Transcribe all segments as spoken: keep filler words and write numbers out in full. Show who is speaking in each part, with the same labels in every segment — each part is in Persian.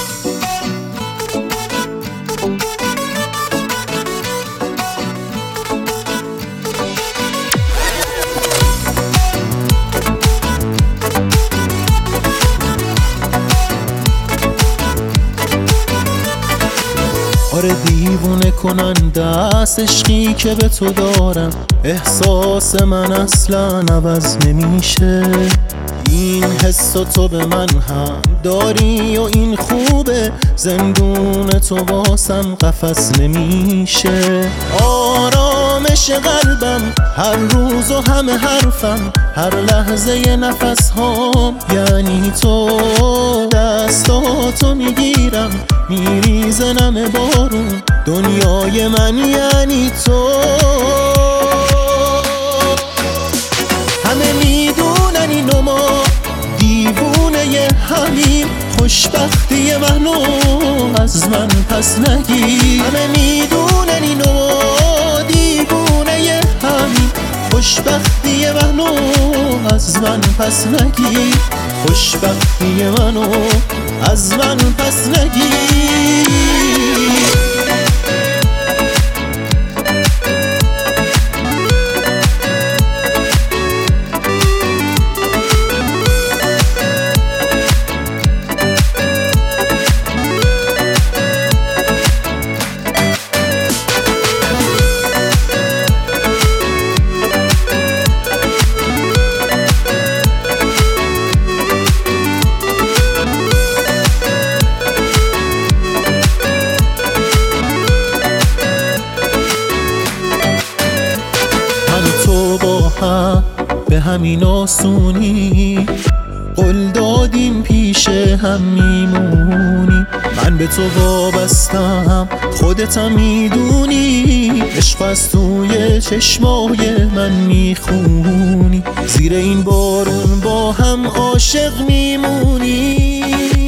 Speaker 1: آره دیوونه کننده است عشقی که به تو دارم، احساس من اصلا عوض نمیشه. این حس تو به من هم داری و این خوبه، زندون تو واسم قفس نمیشه. آرامش قلبم هر روز و همه حرفم، هر لحظه نفس هام یعنی تو. دستاتو میگیرم میریزه نم بارون، دنیای من یعنی تو. همه میدونن اینو ما دیوونه همیم، خوشبختی منو از من پس نگیر. همه میدونن اینو ما دیوونه همیم، خوشبختی منو از من پس نگیر. خوشبختی منو از من پس نگیر. به همین آسونی قول دادیم پیش هم میمونی. من به تو وابستم خودتم میدونی، عشق از توی چشمای من میخونی. زیر این بارون با هم عاشق میمونی.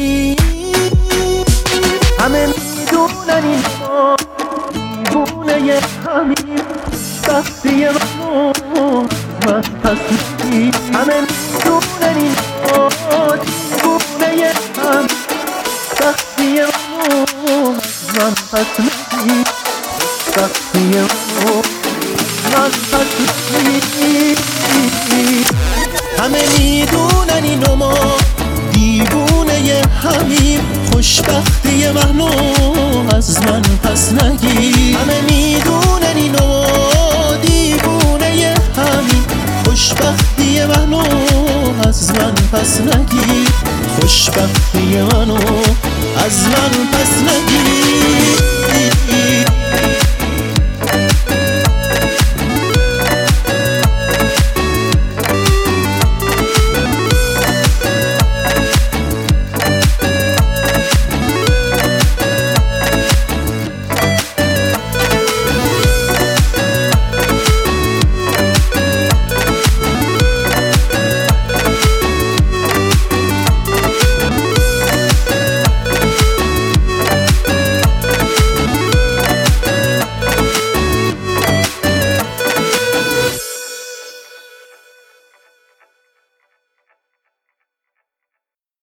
Speaker 1: همه میدونن این ما دیوونه همین، وقتی منو من پس نگیر. همه میدونن این ما دیوونه هم، وقتی منو من پس نگیر. وقتی منو من پس نگیر. همه میدونن اینو ما دیوونه همیم، خوشبختی منو از من پس نگیر. همه میدونن اینو ما دیوونه همیم، خوشبختی منو از من پس نگیر. خوشبختی منو از من پس نگیر.